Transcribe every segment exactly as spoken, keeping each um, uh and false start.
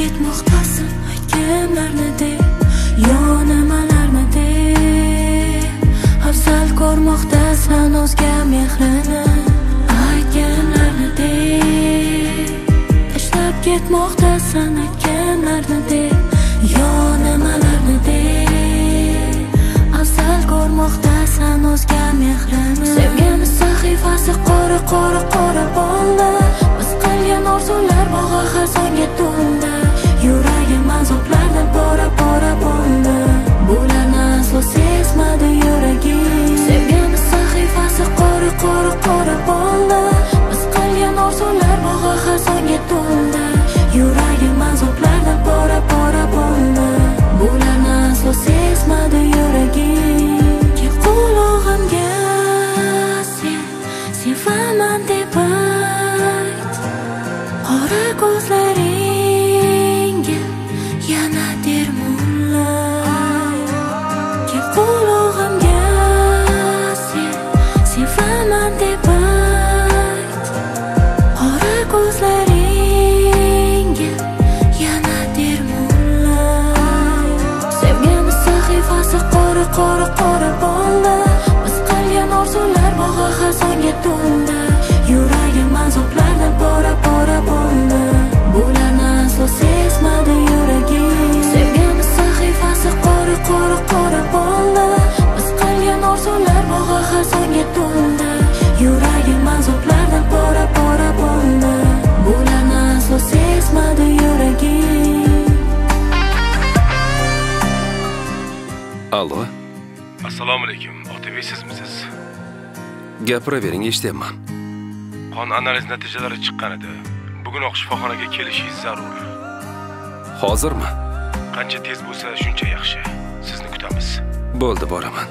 ketmoqdasan aytganlarni deb, yonimalarni deb, afzal ko'rmoqdasan o'zga mehrini aytganlarni deb, tashlab ketmoqdasan aytganlarni deb, yonimalarni deb, afzal ko'rmoqdasan o'zga mehrini. Sevgimiz sahifasi qora qora qora bo'ldi, biz qilgan orzular bog'i xazonga to'ldi, yuragim azoblardan pora pora bo'ldi, bularni aslo sezmadi yuragim. Sevgimiz sahifasi qora qora qora bo'ldi, biz qilgan orzular bog'i xazonga to'ldi, yuragim azoblardan pora pora bo'ldi, bularni aslo sezmadi yuragim. Kel qulog'imga sen sevaman deb ayt, qora ko'zlaringga yana termulay. Kel qulog'imga sen sevaman deb ayt, qora ko'zlaringga yana termulay. Sevgimiz sahifasi qora qora qora bo'ldi, biz qilgan orzular bog'i xazonga to'ldi, yuragim azoblardan pora pora bo'ldi, bularni aslo sezmadi yuragim. Sevgimiz sahifasi qora qora qora bo'ldi, biz qilgan orzular bog'i xazonga to'ldi, yuragim azoblardan pora pora bo'ldi, bularni aslo sezmadi yuragim. Allo. Assalomu alaykum. Otabek sizmisiz? Gapiravering, eshityapman. Qon analiz natijalari chiqqan edi. Bugunoq shifoxonaga kelishingiz zarur. Hozirmi? Qancha tez bo'lsa, shuncha yaxshi. Sizni kutamiz. Bo'ldi, boraman.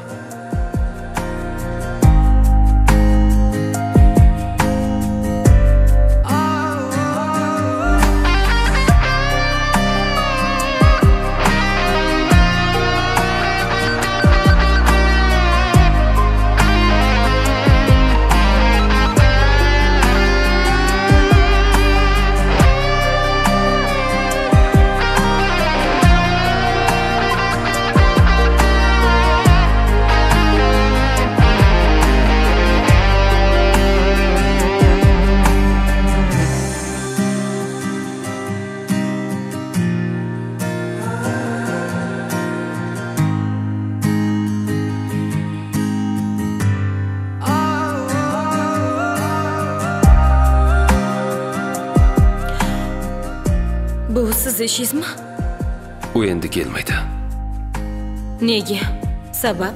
Bu siz ishingizmi? U endi kelmaydi. Nega? Sabab?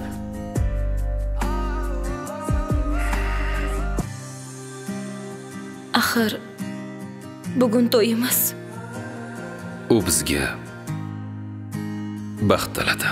Axir bugun to'yimiz. U bizga baxt tiladi.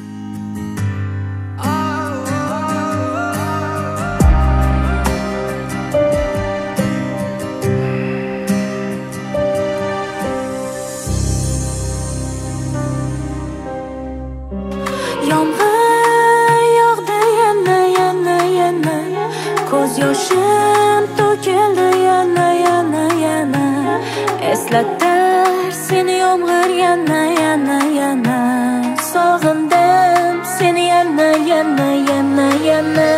Yomg'ir yog'di yana yana yana, ko'z yoshim to'kildi yana yana yana, eslatar seni yomg'ir yana yana yana, sog'indim seni yana yana yana yana.